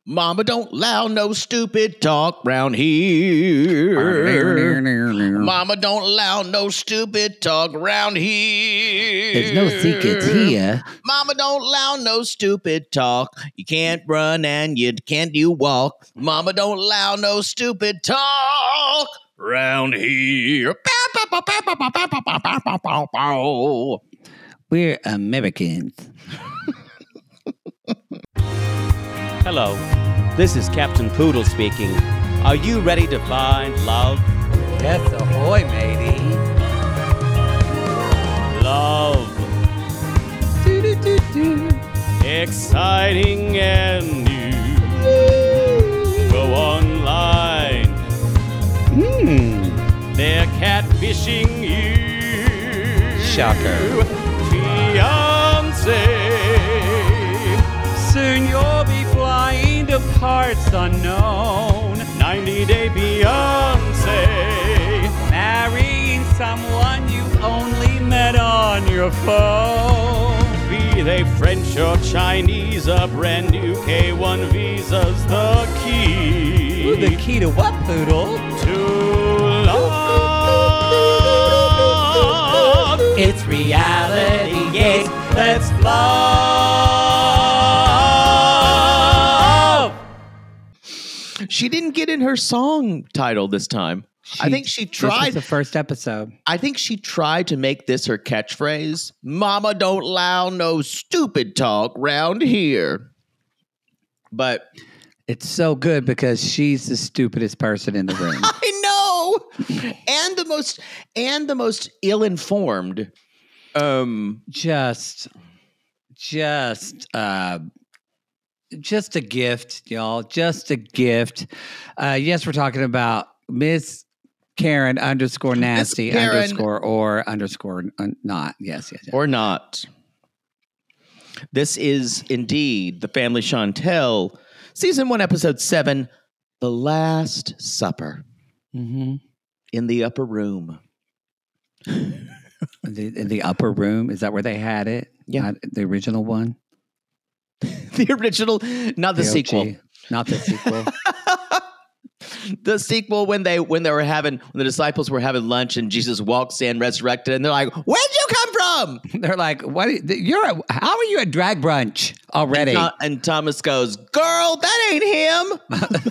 Mama don't allow no stupid talk round here. Mama don't allow no stupid talk round here. There's no secrets here. Mama don't allow no stupid talk. You can't run and you can't walk. Mama don't allow no stupid talk round here. We're Americans. Hello, this is Captain Poodle speaking. Are you ready to find love? Yes, ahoy, matey. Love. Exciting and new. Go online. They're catfishing you. Shocker. Fiancé. Soon you'll be flying to parts unknown. 90-day Beyonce. Marrying someone you only met on your phone. Be they French or Chinese, a brand new K1 visa's the key. Ooh, the key to what, Poodle? To love. It's reality, yes, let's love. She didn't get in her song title this time. I think she tried. This was the first episode. I think she tried to make this her catchphrase. Mama don't allow no stupid talk round here. But It's so good because she's the stupidest person in the room. I know, and the most ill-informed. Just a gift, y'all. Just a gift. Yes, we're talking about Miss Karen _ nasty Karen. _ not. Yes. Or not. This is indeed the Family Chantel, Season 1, Episode 7, The Last Supper. Mm-hmm. In the upper room. In the upper room, is that where they had it? Yeah. The original one? The original, not the OG. sequel. Not the sequel. The sequel when the disciples were having lunch and Jesus walks in resurrected and they're like, "Where'd you come from?" They're like, "What? How are you at drag brunch already?" And Thomas goes, "Girl, that ain't him."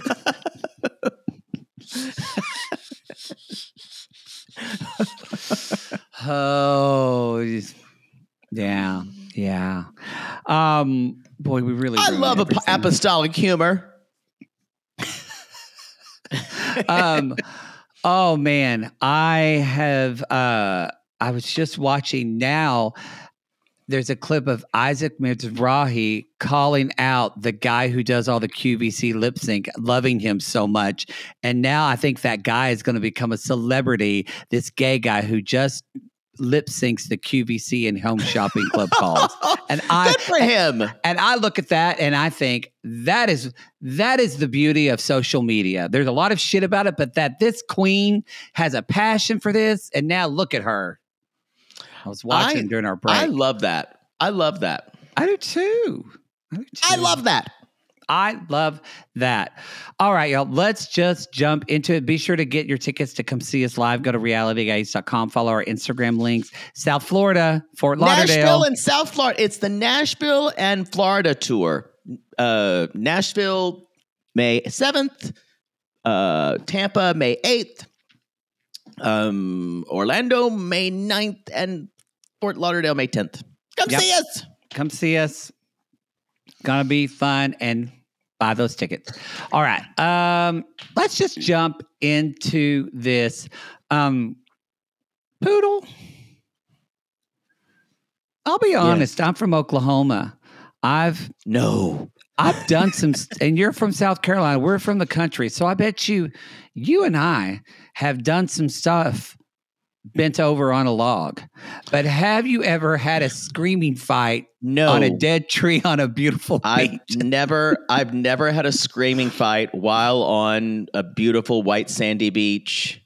Oh, yeah. Boy, we really. I ruined love everything. apostolic humor. Oh man, I was just watching now. There's a clip of Isaac Mizrahi calling out the guy who does all the QVC lip sync, loving him so much. And now I think that guy is going to become a celebrity, this gay guy who just lip syncs the QVC and Home Shopping Club calls. And Good for him. And I look at that and I think that is the beauty of social media. There's a lot of shit about it, but that this queen has a passion for this. And now look at her. I was watching during our break. I love that. I do too. I love that. I love that. All right, y'all. Let's just jump into it. Be sure to get your tickets to come see us live. Go to realityguys.com. Follow our Instagram links. South Florida, Fort Lauderdale. Nashville and South Florida. It's the Nashville and Florida tour. Nashville, May 7th. Tampa, May 8th. Orlando, May 9th. And Fort Lauderdale, May 10th. Come see us. Come see us. Gonna be fun, and buy those tickets. All right. Let's just jump into this. Poodle. I'll be honest. I'm from Oklahoma. I've done some, and you're from South Carolina. We're from the country. So I bet you and I have done some stuff bent over on a log. But have you ever had a screaming fight on a dead tree on a beautiful beach? I've never had a screaming fight while on a beautiful white sandy beach,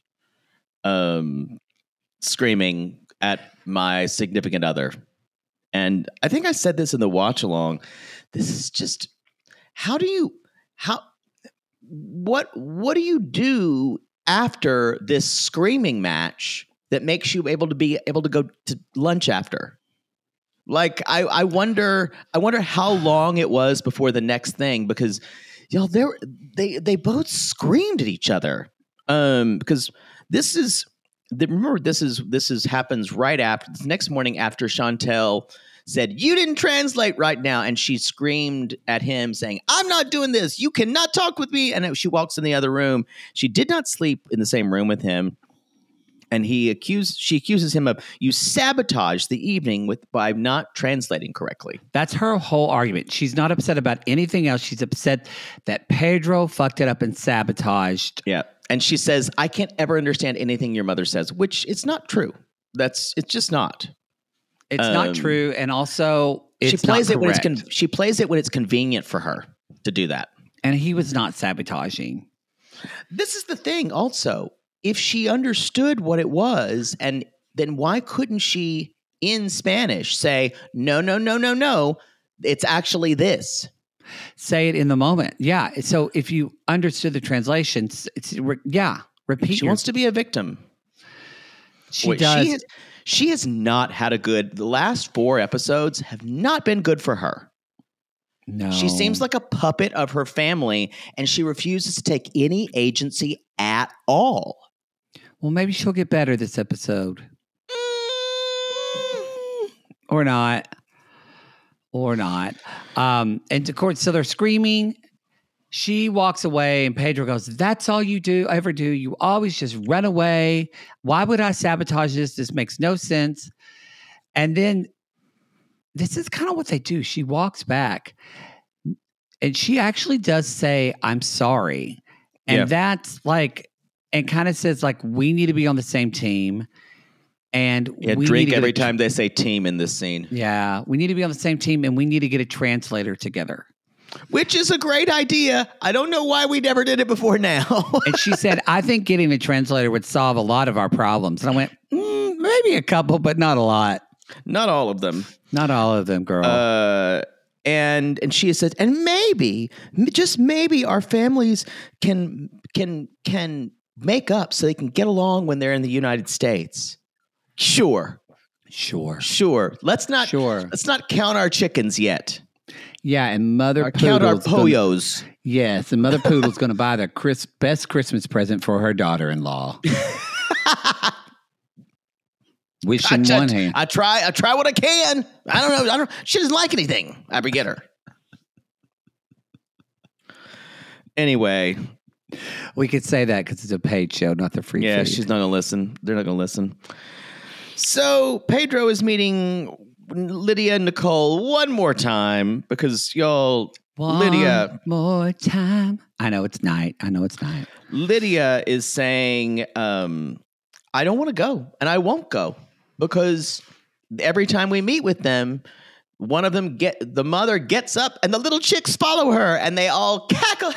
screaming at my significant other. And I think I said this in the watch along. This is just, how do you what do you do after this screaming match that makes you able to go to lunch after? Like, I wonder how long it was before the next thing, because they both screamed at each other. Because this is happens right after the next morning after Chantel said, "You didn't translate right now," and she screamed at him saying, "I'm not doing this. You cannot talk with me." And she walks in the other room. She did not sleep in the same room with him. And she accuses him of, "You sabotaged the evening by not translating correctly." That's her whole argument. She's not upset about anything else. She's upset that Pedro fucked it up and sabotaged. Yeah. And she says, "I can't ever understand anything your mother says," which it's not true. It's just not. It's not true. And also, she plays not it when correct. she plays it when it's convenient for her to do that. And he was not sabotaging. This is the thing also. If she understood what it was, and then why couldn't she in Spanish say, no, it's actually this? Say it in the moment. Yeah. So if you understood the translations, repeat. She wants to be a victim. She does. She has not had the last 4 episodes have not been good for her. No. She seems like a puppet of her family, and she refuses to take any agency at all. Well, maybe she'll get better this episode. Or not. And of course, so they're screaming. She walks away and Pedro goes, "That's all you ever do. You always just run away. Why would I sabotage this? This makes no sense." And then this is kind of what they do. She walks back and she actually does say, "I'm sorry." And that's like, and kind of says like, we need to be on the same team. And we drink need to every time they say team in this scene. Yeah. We need to be on the same team and we need to get a translator together. Which is a great idea. I don't know why we never did it before now. And she said, "I think getting a translator would solve a lot of our problems." And I went, maybe a couple, but not a lot. Not all of them. Not all of them, girl. And she said, and maybe, just maybe, our families can make up so they can get along when they're in the United States. Sure. Let's not count our chickens yet. Yeah, and Mother Poodle's count our pollos. Yes, and Mother Poodle's going to buy the best Christmas present for her daughter-in-law. Wishing one hand. I try what I can. I don't know. She doesn't like anything. I forget her. Anyway. We could say that because it's a paid show, not the free feed. She's not going to listen. They're not going to listen. So Pedro is meeting Lydia and Nicole one more time because Lydia. One more time. I know it's night. Lydia is saying, "I don't want to go and I won't go because every time we meet with them, one of them the mother gets up and the little chicks follow her and they all cackle."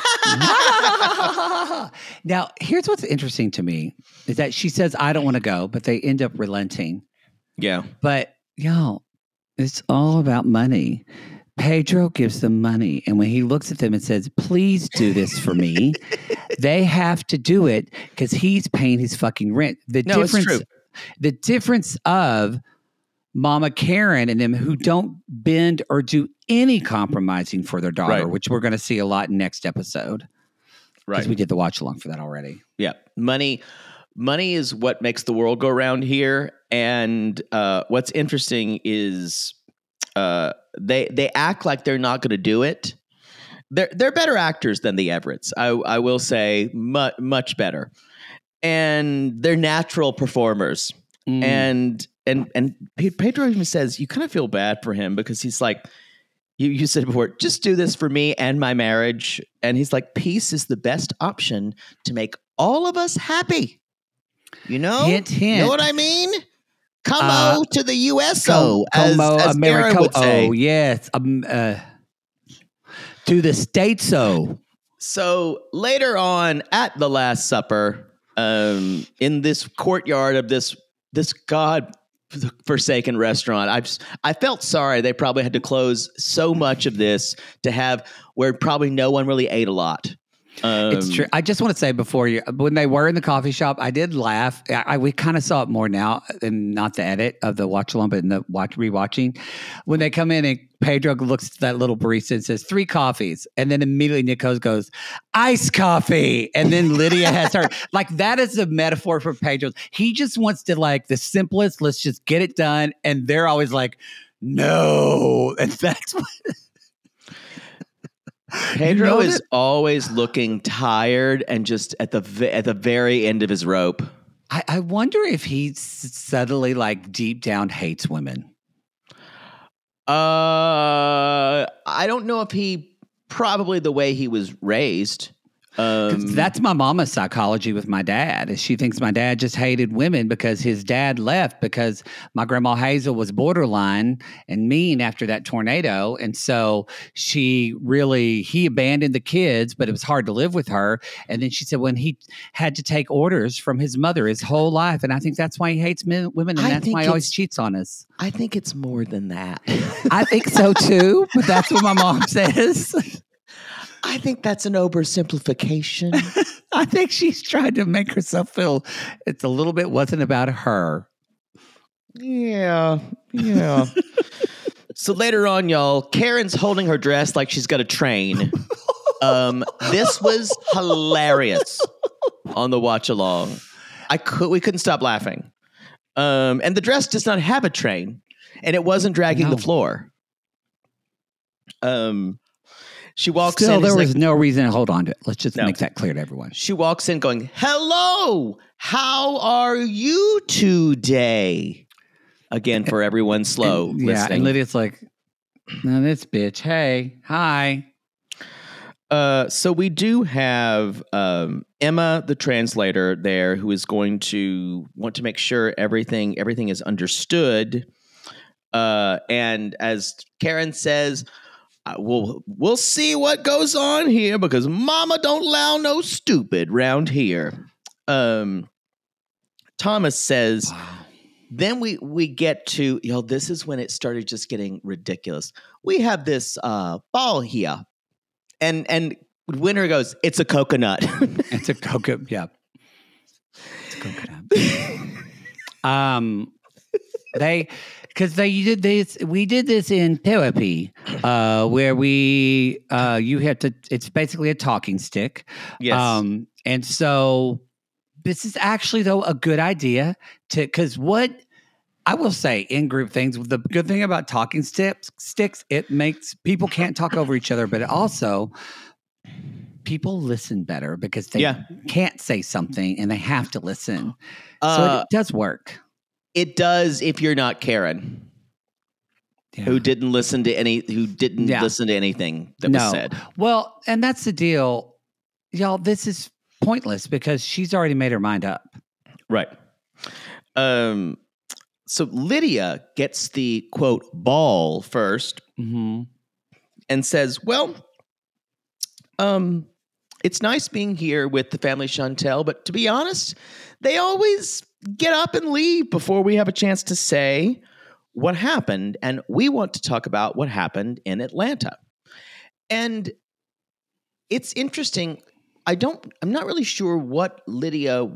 Now, here's what's interesting to me is that she says, "I don't want to go," but they end up relenting. Yeah. But, it's all about money. Pedro gives them money. And when he looks at them and says, "Please do this for me," they have to do it because he's paying his fucking rent. It's true. The difference of Mama Karen and them who don't bend or do any compromising for their daughter, which we're going to see a lot in next episode. Right. Because we did the watch along for that already. Yeah. Money is what makes the world go round here. And what's interesting is they act like they're not going to do it. They're better actors than the Everetts. I will say much better. And they're natural performers. And Pedro even says, you kind of feel bad for him because he's like, you said before, "Just do this for me and my marriage." And he's like, peace is the best option to make all of us happy. Hint, hint. You know what I mean? Como to the USO, as Aaron would say. Oh, yes. To the States-o. So later on at the Last Supper, in this courtyard of this forsaken restaurant. I felt sorry. They probably had to close so much of this to have where probably no one really ate a lot. It's true. I just want to say when they were in the coffee shop, I did laugh. We kind of saw it more now, and not the edit of the watch along, but in the rewatching. When they come in and Pedro looks at that little barista and says 3 coffees, and then immediately Nico's goes, iced coffee, and then Lydia has her. Like, that is a metaphor for Pedro. He just wants to, like, the simplest. Let's just get it done, and they're always like, no, and that's what. Pedro is always looking tired and just at the very end of his rope. I wonder if he subtly, like, deep down hates women. I don't know if he probably the way he was raised. That's my mama's psychology with my dad. Is she thinks my dad just hated women because his dad left because my grandma Hazel was borderline and mean after that tornado. And so he abandoned the kids, but it was hard to live with her. And then she said when he had to take orders from his mother his whole life. And I think that's why he hates women. And that's why he always cheats on us. I think it's more than that. I think so too, but that's what my mom says. I think that's an oversimplification. I think she's trying to make herself feel it's a little bit wasn't about her. Yeah. So later on, y'all, Karen's holding her dress like she's got a train. This was hilarious on the watch along. We couldn't stop laughing. And the dress does not have a train, and it wasn't dragging the floor. She walks in. There was no reason to hold on to it. Let's just make that clear to everyone. She walks in going, hello, how are you today? Again, for everyone slow listening. Yeah, and Lydia's like, no, this bitch. Hey, hi. So we do have Emma, the translator there, who is going to want to make sure everything is understood. And as Karen says, we'll see what goes on here because mama don't allow no stupid round here. Thomas says, then we get to, this is when it started just getting ridiculous. We have this ball here. And Winter goes, it's a coconut. It's a coconut. Yeah. It's a coconut. We did this in therapy, where you have to, it's basically a talking stick. Yes. And so this is actually, though, a good idea because what I will say in group things, the good thing about talking sticks, it makes people can't talk over each other, but it also people listen better because they can't say something and they have to listen. So it does work. It does if you're not Karen, who didn't listen to anything that was said. Well, and that's the deal, y'all. This is pointless because she's already made her mind up. Right. So Lydia gets the quote ball first, and says, "Well, it's nice being here with the family Chantel, but to be honest, they always get up and leave before we have a chance to say what happened. And we want to talk about what happened in Atlanta." And it's interesting. I'm not really sure what Lydia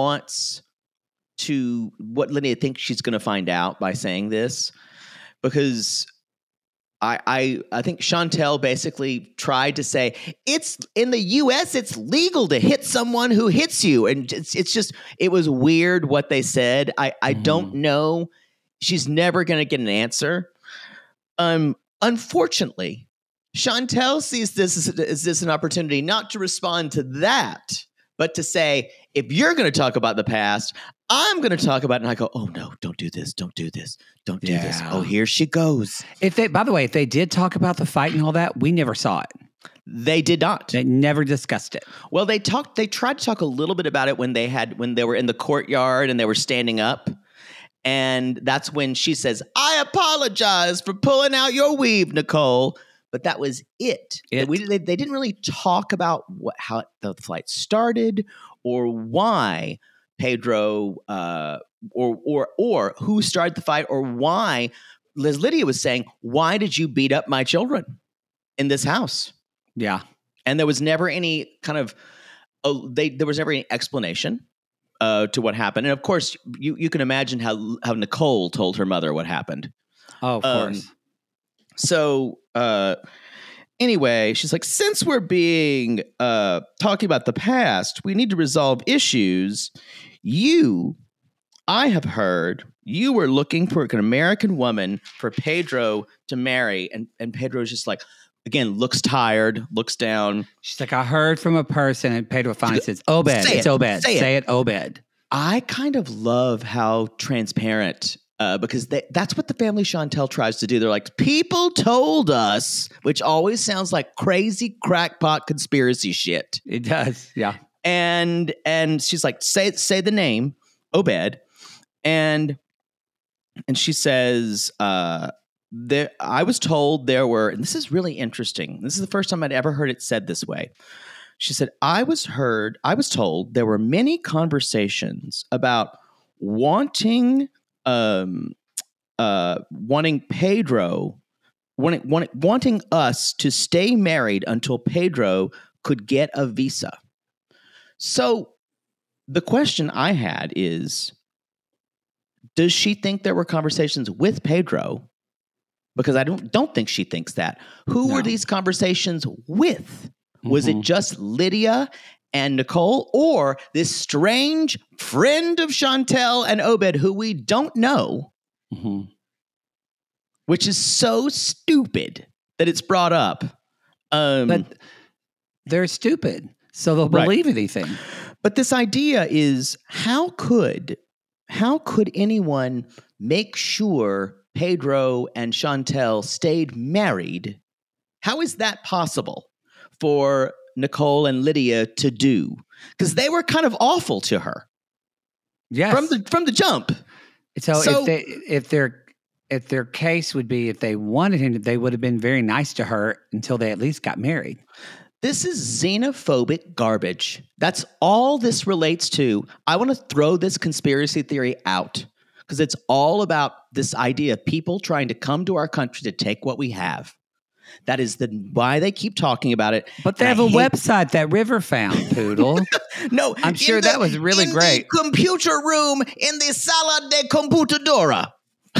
thinks she's going to find out by saying this, because I think Chantel basically tried to say it's in the U.S. it's legal to hit someone who hits you, and it was weird what they said. I don't know. She's never going to get an answer. Unfortunately, Chantel sees this as an opportunity not to respond to that, but to say, if you're going to talk about the past, I'm going to talk about it. And I go, oh no, don't do this. Don't do this. Don't do this. Oh, here she goes. By the way, if they did talk about the fight and all that, we never saw it. They did not. They never discussed it. Well, they tried to talk a little bit about it when they were in the courtyard and they were standing up. And that's when she says, I apologize for pulling out your weave, Nicole. But that was it. They didn't really talk about how the flight started or why Pedro or who started the fight or why. Liz Lydia was saying, why did you beat up my children in this house? Yeah. And there was never any kind of there was never any explanation to what happened. And of course, you can imagine how Nicole told her mother what happened. Oh, of course. So anyway, she's like, since we're being talking about the past, we need to resolve issues. I have heard you were looking for an American woman for Pedro to marry, and Pedro's just like, again, looks tired, looks down. She's like, I heard from a person, and Pedro finally says, Obed. It's Obed. Say it, Obed. I kind of love how transparent, because that's what the family Chantel tries to do. They're like, people told us, which always sounds like crazy crackpot conspiracy shit. It does, yeah. And she's like, say the name, Obed, and she says, I was told there were, and this is really interesting. This is the first time I'd ever heard it said this way. She said, I was told there were many conversations about wanting Pedro, wanting us to stay married until Pedro could get a visa. So the question I had is, does she think there were conversations with Pedro? Because I don't think she thinks that. Who were these conversations with? Was it just Lydia and Nicole, or this strange friend of Chantel and Obed who we don't know, which is so stupid that it's brought up. But they're stupid, so they'll believe anything. But this idea is, how could anyone make sure Pedro and Chantel stayed married? How is that possible for Nicole and Lydia to do? Because they were kind of awful to her. Yes. From the jump. So if their case would be, if they wanted him, they would have been very nice to her until they at least got married. This is xenophobic garbage. That's all this relates to. I want to throw this conspiracy theory out because it's all about this idea of people trying to come to our country to take what we have. That is why they keep talking about it. But they have a website that River found, Poodle. No, I'm sure that was really great. The computer room in the Sala de Computadora.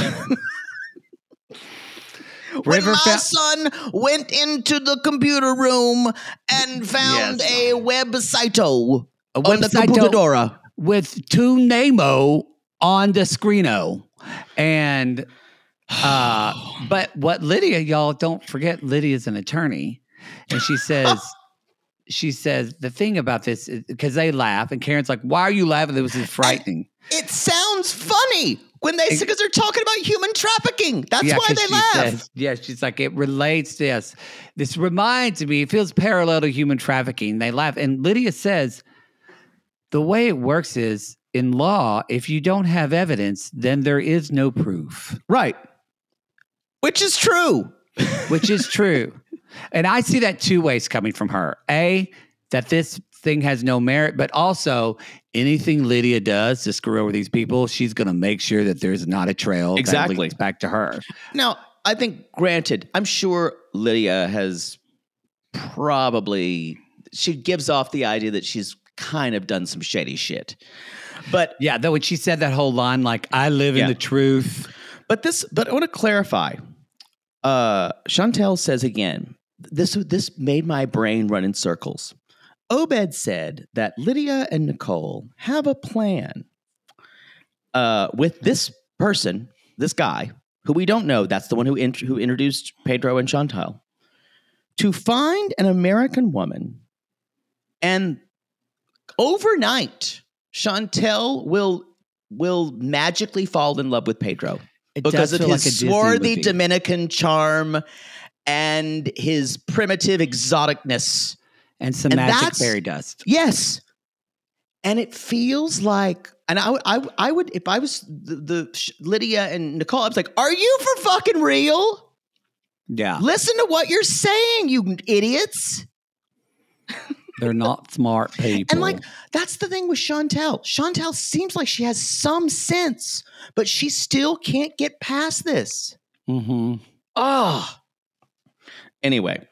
When my son went into the computer room and found a website on the computadora with two Nemo on the screeno. And but what Lydia, y'all don't forget, Lydia's an attorney, and she says the thing about this is, because they laugh, and Karen's like, "Why are you laughing? This is frightening." It sounds funny when because they're talking about human trafficking. That's why they laugh. She's like, it relates to this. This reminds me, it feels parallel to human trafficking. They laugh. And Lydia says, the way it works is, in law, if you don't have evidence, then there is no proof. Right. Which is true. Which is true. And I see that two ways coming from her. A, that this thing has no merit, but also anything Lydia does to screw over these people, she's going to make sure that there's not a trail that leads back to her. Now, I think, granted, I'm sure Lydia has she gives off the idea that she's kind of done some shady shit. But yeah, though when she said that whole line, like, I live in the truth. But I want to clarify. Chantel says again, this made my brain run in circles. Obed said that Lydia and Nicole have a plan with this person, this guy, who we don't know. That's the one who introduced Pedro and Chantal, to find an American woman, and overnight, Chantel will magically fall in love with Pedro because of his swarthy Dominican charm and his primitive exoticness. And some magic fairy dust. Yes. And it feels like, and I would, if I was the Lydia and Nicole, I was like, are you for fucking real? Yeah. Listen to what you're saying, you idiots. They're not smart people. And like, that's the thing with Chantel. Chantel seems like she has some sense, but she still can't get past this. Mm-hmm. Oh. Anyway.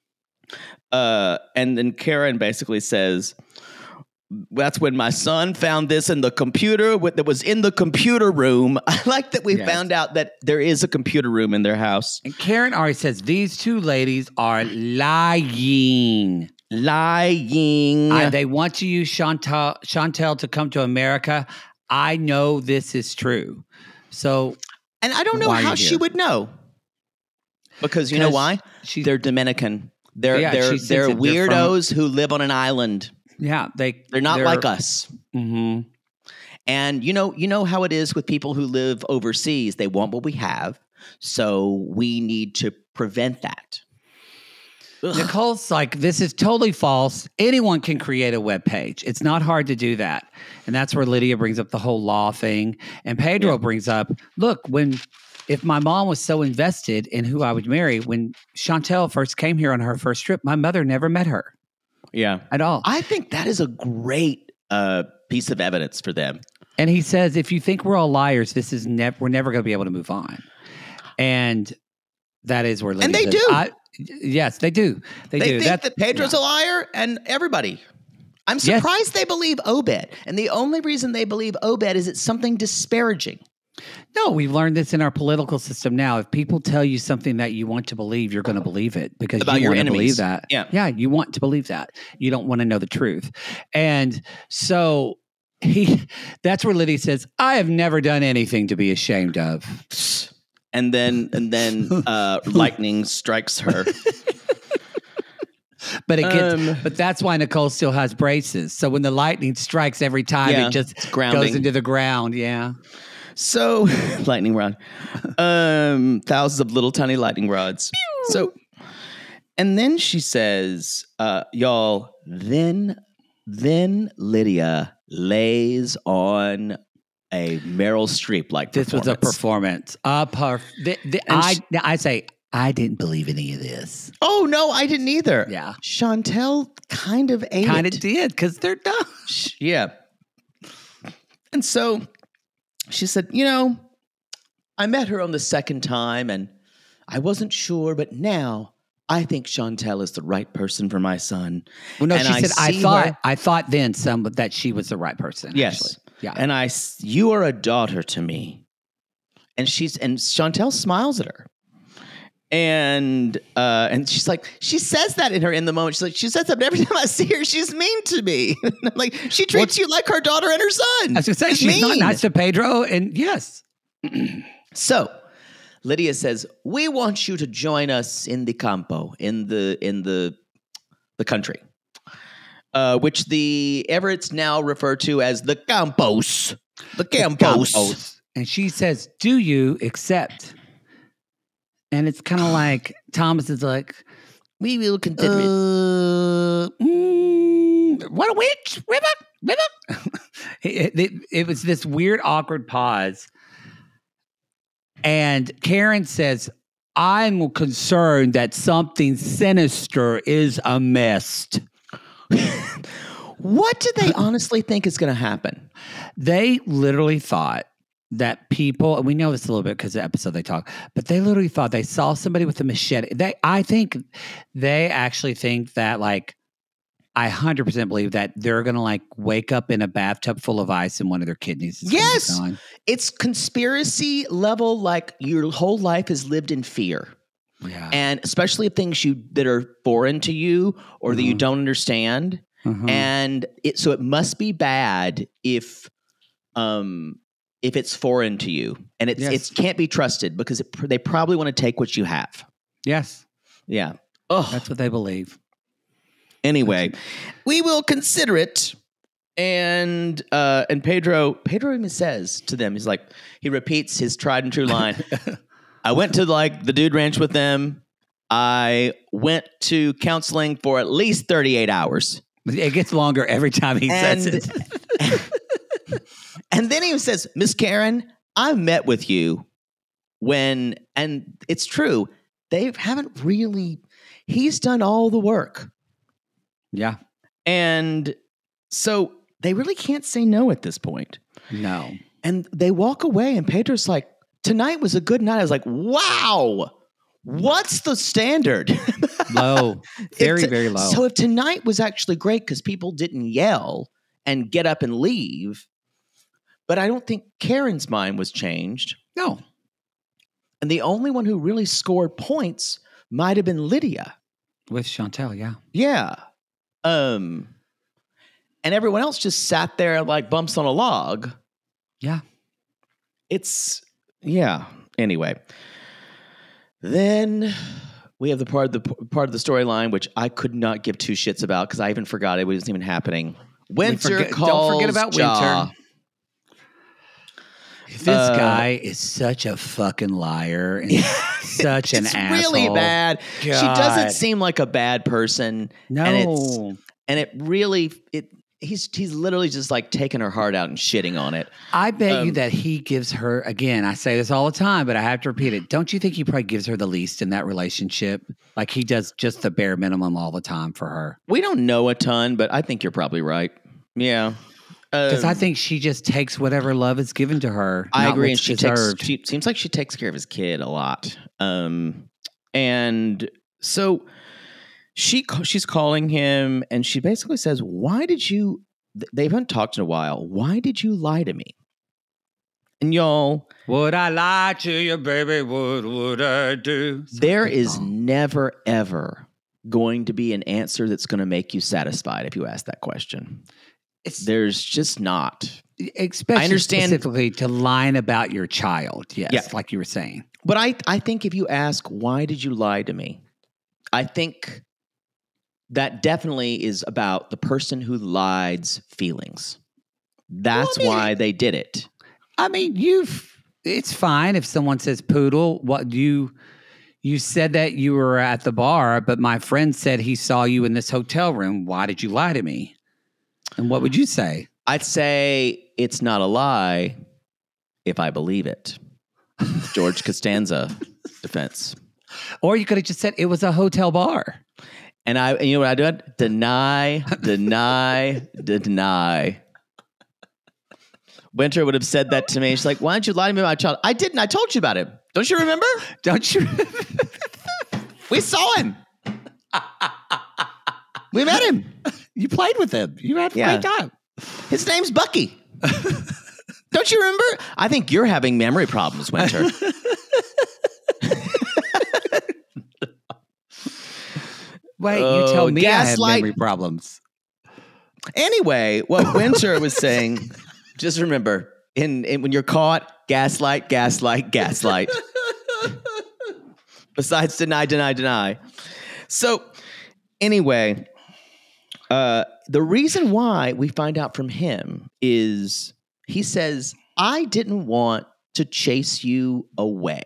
And then Karen basically says, that's when my son found this in the computer that was in the computer room. I like that we found out that there is a computer room in their house. And Karen already says, these two ladies are lying. Lying. They want to use Chantel to come to America. I know this is true. So, and I don't know how she would know. Because you know why? They're Dominican. They're weirdos who live on an island. Yeah, they're not like us. Mm-hmm. And you know how it is with people who live overseas. They want what we have, so we need to prevent that. Ugh. Nicole's like, this is totally false. Anyone can create a web page. It's not hard to do that. And that's where Lydia brings up the whole law thing. And Pedro brings up, look, if my mom was so invested in who I would marry, when Chantel first came here on her first trip, my mother never met her. Yeah. At all. I think that is a great piece of evidence for them. And he says, if you think we're all liars, we're never going to be able to move on. And that is where Lydia And they says, do. Yes, they do. They do. Think that Pedro's a liar, and everybody. I'm surprised they believe Obed. And the only reason they believe Obed is it's something disparaging. No, we've learned this in our political system now. If people tell you something that you want to believe, you're going to believe it because about you your want to enemies. believe that. Yeah, you want to believe that. You don't want to know the truth. And so that's where Lydia says, I have never done anything to be ashamed of. And then lightning strikes her. But but that's why Nicole still has braces. So when the lightning strikes every time, it just goes into the ground. Yeah. So lightning rod, thousands of little tiny lightning rods. Pew! So, and then she says, y'all, then Lydia lays on a Meryl Streep like this was a performance. I say I didn't believe any of this. Oh no, I didn't either. Yeah, Chantel kind of did because they're dumb. Yeah, and so she said, I met her on the second time and I wasn't sure, but now I think Chantel is the right person for my son. Well, no, and she said, I thought then that she was the right person. Yes. Actually. Yeah. And you are a daughter to me. And Chantel smiles at her. And she's like, she says that in the moment. She's like, she says that, but every time I see her, she's mean to me. Like, she treats you like her daughter and her son. I was going to say, she's not nice to Pedro. And yes. So Lydia says, we want you to join us in the campo, in the country, which the Everetts now refer to as the campos. The campos. And she says, do you accept? And it's kind of like Thomas is like, we will consider it. What, which river? It was this weird, awkward pause. And Karen says, I'm concerned that something sinister is amiss. What do they honestly think is going to happen? They literally thought that people, and we know this a little bit because of the episode they talk, but they literally thought they saw somebody with a machete. I think they actually think that, like, I 100% believe that they're going to, like, wake up in a bathtub full of ice and one of their kidneys is yes, gone. It's conspiracy level, like your whole life is lived in fear. Yeah. And especially things that are foreign to you or that you don't understand. And so it must be bad if it's foreign to you, and it can't be trusted because they probably want to take what you have. Yes. Yeah. Oh, that's what they believe. Anyway, we will consider it. And Pedro even says to them, he's like, he repeats his tried and true line. I went to the dude ranch with them. I went to counseling for at least 38 hours. It gets longer every time he says it. And then he says, Miss Karen, I met with you and it's true, they haven't really, he's done all the work. Yeah. And so they really can't say no at this point. No. And they walk away, and Pedro's like, tonight was a good night. I was like, wow, what's the standard? Low. Very, very low. So if tonight was actually great because people didn't yell and get up and leave, but I don't think Karen's mind was changed. No. And the only one who really scored points might have been Lydia. With Chantel, yeah. Yeah. And everyone else just sat there like bumps on a log. Yeah. Anyway, then we have the part of the storyline which I could not give two shits about because I even forgot it wasn't even happening. Winter calls. Don't forget about Ja. Winter. This guy is such a fucking liar and such an asshole. It's really bad. God. She doesn't seem like a bad person. No. And it really he's literally just like taking her heart out and shitting on it. I bet you that he gives her, again, I say this all the time, but I have to repeat it. Don't you think he probably gives her the least in that relationship? Like he does just the bare minimum all the time for her. We don't know a ton, but I think you're probably right. Yeah. Because I think she just takes whatever love is given to her. I not agree. what's And deserved. she seems like she takes care of his kid a lot. And so she's calling him and she basically says, why did you, they haven't talked in a while. Why did you lie to me? And y'all, Would I lie to you, baby? What would I do? there is never, ever going to be an answer that's going to make you satisfied if you ask that question. There's just not. Especially I understand- specifically to lying about your child. Yes, Yeah. like you were saying. But I think if you ask, why did you lie to me? I think that definitely is about the person who lie's feelings. That's why they did it. I mean, it's fine if someone says poodle. What you said that you were at the bar, but my friend said he saw you in this hotel room. Why did you lie to me? And what would you say? I'd say it's not a lie if I believe it. George Costanza defense. Or you could have just said it was a hotel bar. And you know what I did? Deny. Winter would have said that to me. She's like, why don't you lie to me about my child? I didn't. I told you about him. Don't you remember? Don't you? We saw him. We met him. You played with him. You had a Yeah. great time. His name's Bucky. Don't you remember? I think you're having memory problems, Winter. Wait, you tell me I have gaslight. memory problems. Anyway, what Winter was saying, just remember, in when you're caught, gaslight. Besides deny. So anyway, the reason why we find out from him is he says, I didn't want to chase you away.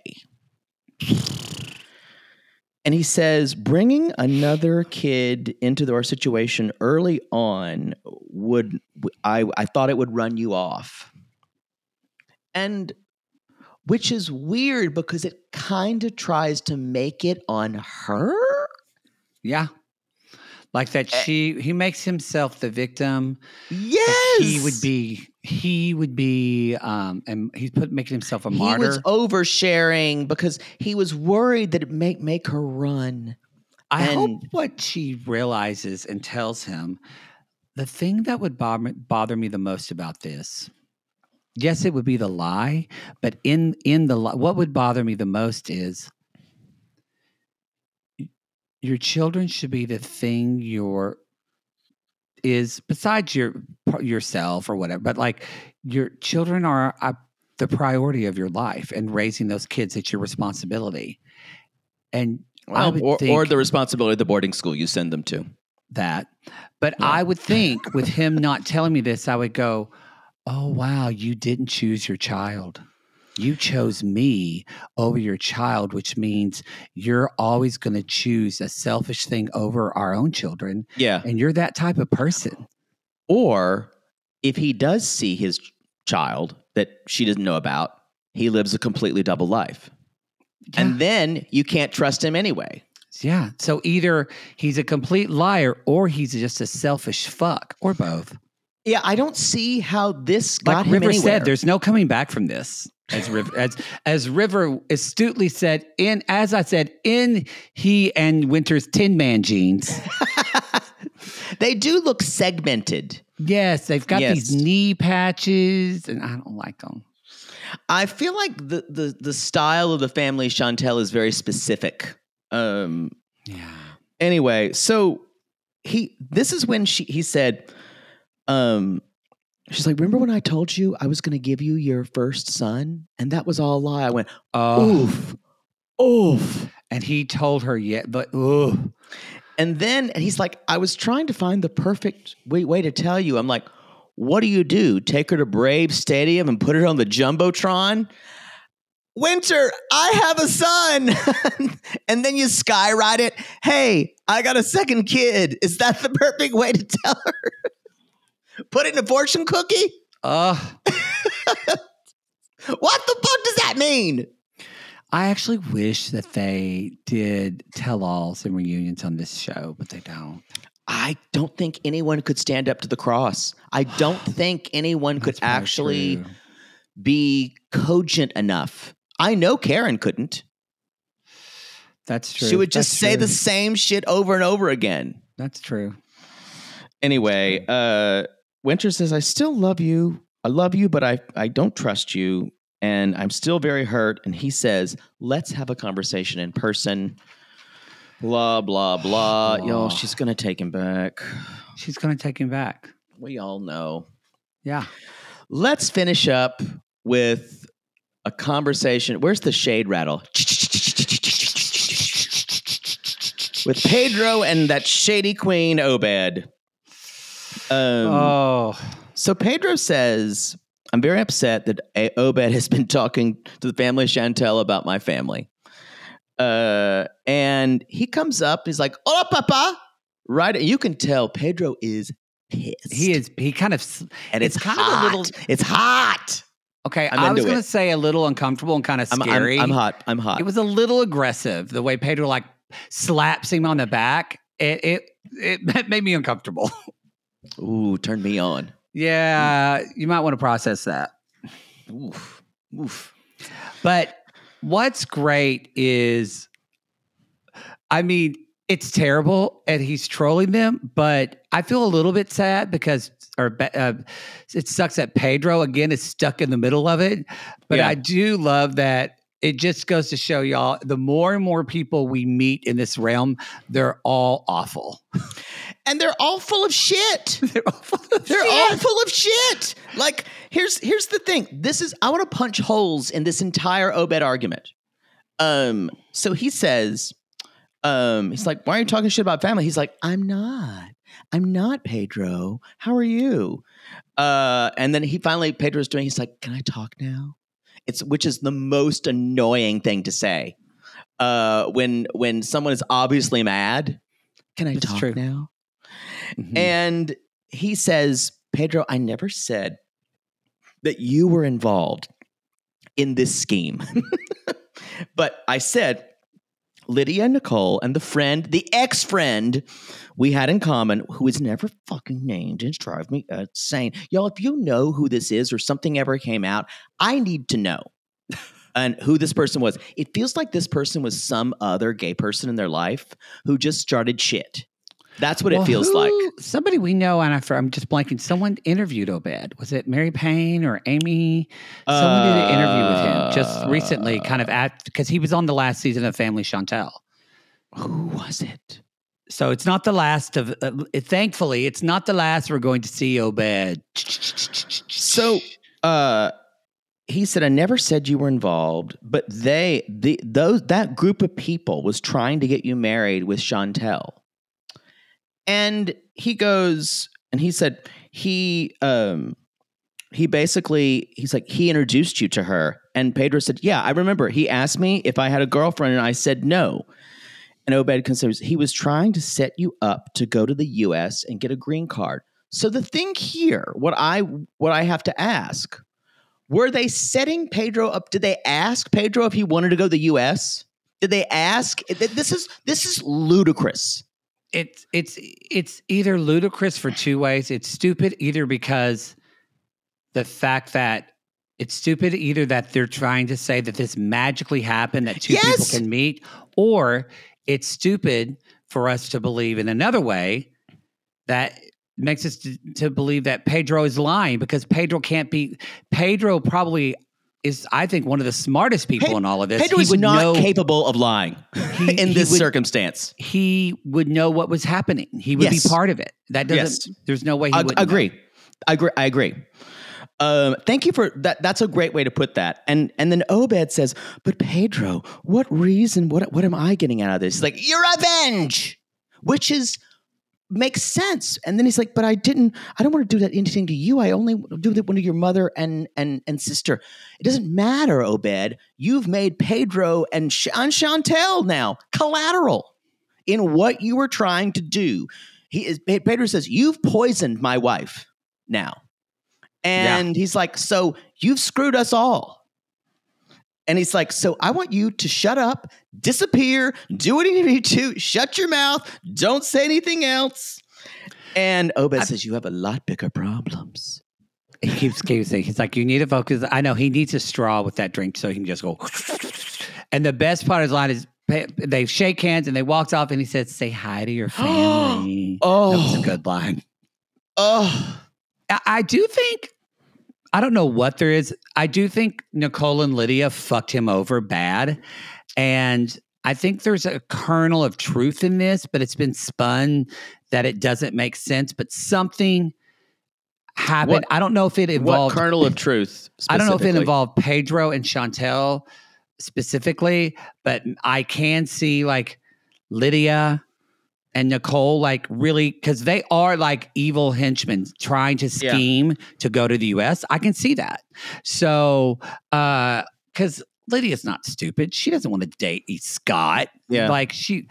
And he says, bringing another kid into our situation early on I thought it would run you off. And which is weird because it kind of tries to make it on her. Yeah. Like that he makes himself the victim. Yes. He would be and he's making himself a martyr. He was oversharing because he was worried that it make her run. I hope what she realizes and tells him, the thing that would bother me the most about this, yes, it would be the lie, but in the lie, what would bother me the most is your children should be the thing besides yourself or whatever, but like your children are the priority of your life, and raising those kids, it's your responsibility. And I would think or the responsibility of the boarding school you send them to. that. But I would think with him not telling me this, I would go, oh, wow, you didn't choose your child. You chose me over your child, which means you're always going to choose a selfish thing over our own children. Yeah. And you're that type of person. Or if he does see his child that she doesn't know about, he lives a completely double life. Yeah. And then you can't trust him anyway. Yeah. So either he's a complete liar or he's just a selfish fuck or both. Yeah, I don't see how this got Like him River anywhere. said, there's no coming back from this. As River astutely said, as I said, in he and Winter's Tin Man jeans. They do look segmented. Yes, they've got Yes. these knee patches, and I don't like them. I feel like the style of the family Chantel is very specific. Yeah. Anyway, so this is when he said, she's like, remember when I told you I was going to give you your first son? And that was all a lie. I went, oof. And he told her, but oof. And he's like, I was trying to find the perfect way to tell you. I'm like, what do? Take her to Brave Stadium and put her on the Jumbotron? Winter, I have a son. And then you skywrite it. Hey, I got a second kid. Is that the perfect way to tell her? Put it in a fortune cookie? What the fuck does that mean? I actually wish that they did tell-alls and reunions on this show, but they don't. I don't think anyone could stand up to the cross. I don't think anyone could actually be cogent enough. I know Karen couldn't. That's true. She would just say the same shit over and over again. That's true. Anyway, Winter says, I still love you. I love you, but I don't trust you. And I'm still very hurt. And he says, let's have a conversation in person. Blah, blah, blah. Y'all, she's going to take him back. She's going to take him back. We all know. Yeah. Let's finish up with a conversation. Where's the shade rattle? With Pedro and that shady queen, Obed. So Pedro says, I'm very upset that Obed has been talking to the family Chantel about my family. And he comes up, he's like, hola, papa. Right. You can tell Pedro is pissed. He kind of, and it's kind of a little, it's hot. Okay. I was going to say a little uncomfortable and kind of scary. I'm hot. It was a little aggressive. The way Pedro like slaps him on the back. It made me uncomfortable. Ooh, turn me on. Yeah, you might want to process that. Oof. But what's great is, I mean, it's terrible and he's trolling them, but I feel a little bit sad because, it sucks that Pedro, again, is stuck in the middle of it. But I do love that. It just goes to show y'all, the more and more people we meet in this realm, they're all awful. And they're all full of shit. They're all full of shit. Like, here's the thing. I want to punch holes in this entire Obed argument. So he says, he's like, why are you talking shit about family? He's like, I'm not, Pedro. How are you? And then Pedro's doing, he's like, can I talk now? Which is the most annoying thing to say. When someone is obviously mad, can I talk now? Mm-hmm. And he says, Pedro, I never said that you were involved in this scheme. But I said, Lydia and Nicole and the ex-friend we had in common, who is never fucking named, and drive me insane. Y'all, if you know who this is or something ever came out, I need to know. And who this person was. It feels like this person was some other gay person in their life who just started shit. That's what it feels like. Somebody we know, and I'm just blanking. Someone interviewed Obed. Was it Mary Payne or Amy? Someone did an interview with him just recently, because he was on the last season of Family Chantel. Who was it? So it's not the last of. Thankfully, it's not the last we're going to see Obed. So, he said, I never said you were involved, but that group of people was trying to get you married with Chantel. And he goes, and he said, he's like, he introduced you to her. And Pedro said, yeah, I remember. He asked me if I had a girlfriend and I said no. And Obed considers he was trying to set you up to go to the U.S. and get a green card. So the thing here, what I have to ask, were they setting Pedro up? Did they ask Pedro if he wanted to go to the U.S.? Did they ask? This is ludicrous. It's either ludicrous for two ways. It's stupid either because the fact that it's stupid either that they're trying to say that this magically happened, that two people can meet, or it's stupid for us to believe in another way that makes us to believe that Pedro is lying, because Pedro probably is, I think, one of the smartest people in all of this. Pedro is not capable of lying in this circumstance. He would know what was happening. He would be part of it. That doesn't. There's no way he would agree. I agree. Thank you for that. That's a great way to put that. And then Obed says, "But Pedro, what reason? What am I getting out of this?" He's like, "Your revenge," which makes sense. And then he's like, "But I don't want to do that anything to you. I only do that to your mother and sister. It doesn't matter, Obed. You've made Pedro and Chantel now collateral in what you were trying to do." Pedro says, "You've poisoned my wife now." And he's like, "So you've screwed us all." And he's like, "So I want you to shut up, disappear, do what you need to, shut your mouth, don't say anything else." And Obed says, "You have a lot bigger problems." He keeps saying, he's like, "You need to focus." I know he needs a straw with that drink so he can just go. And the best part of his line is they shake hands and they walked off and he said, "Say hi to your family." That was a good line. I do think, I don't know what there is. I do think Nicole and Lydia fucked him over bad. And I think there's a kernel of truth in this, but it's been spun that it doesn't make sense. But something happened. I don't know if it involved. What kernel of truth? I don't know if it involved Pedro and Chantel specifically, but I can see like Lydia and Nicole, like really, because they are like evil henchmen trying to scheme to go to the U.S. I can see that. So, because Lydia's not stupid. She doesn't want to date Scott. Yeah. Like she's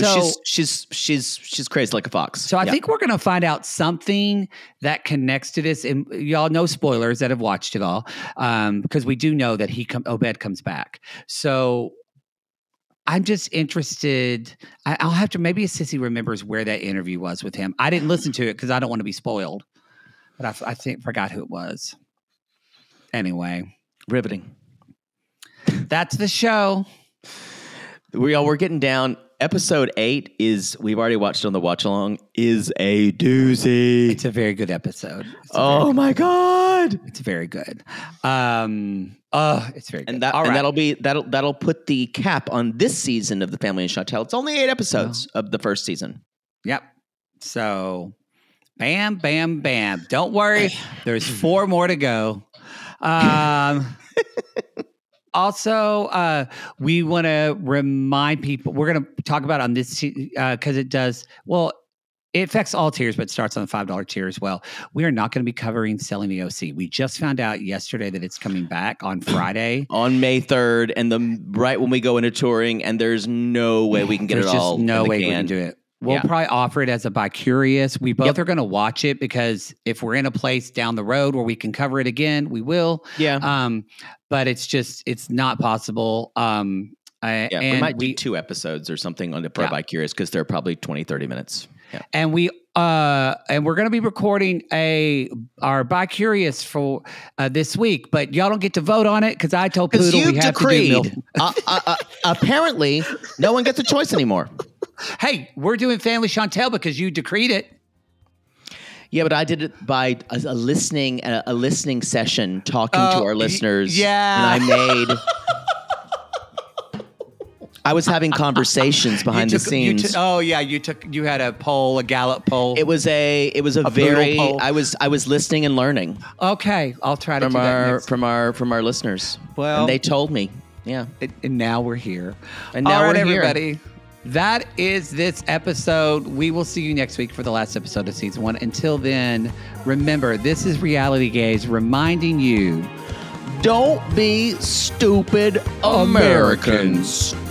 crazy like a fox. So I think we're going to find out something that connects to this. And y'all know spoilers that have watched it all, because we do know that Obed comes back. So I'm just interested. I'll have to, maybe Sissy remembers where that interview was with him. I didn't listen to it because I don't want to be spoiled, but I forgot who it was. Anyway. Riveting. That's the show. We're getting down. Episode 8 we've already watched on the watch along, is a doozy. It's a very good episode. Oh my God. It's very good. It's very good. And that'll put the cap on this season of The Family and Chantel. It's only 8 episodes of the first season. Yep. So bam, bam, bam. Don't worry. There's 4 more to go. Also, we want to remind people, we're going to talk about on this, because it affects all tiers, but it starts on the $5 tier as well. We are not going to be covering Selling the OC. We just found out yesterday that it's coming back on Friday. On May 3rd, and right when we go into touring, and there's no way we can get it all. There's just no way we can do it. We'll probably offer it as a bi-curious. We both are going to watch it, because if we're in a place down the road where we can cover it again, we will. Yeah. But it's not possible. We might do 2 episodes or something on the by curious, because they're probably 20, 30 minutes. Yeah. And we're going to be recording our by curious for this week, but y'all don't get to vote on it because I told Poodle we have to do apparently, no one gets a choice anymore. Hey, we're doing Family Chantel because you decreed it. Yeah, but I did it by a listening session, talking to our listeners. Yeah, and I was having conversations behind the scenes. You had a poll, a Gallup poll. It was a very poll. I was listening and learning. Okay, I'll try to do that next. from our listeners. Well, and they told me. Yeah, and now we're here. And now we're here, everybody. That is this episode. We will see you next week for the last episode of season 1. Until then, remember, this is Reality Gaze reminding you, don't be stupid Americans.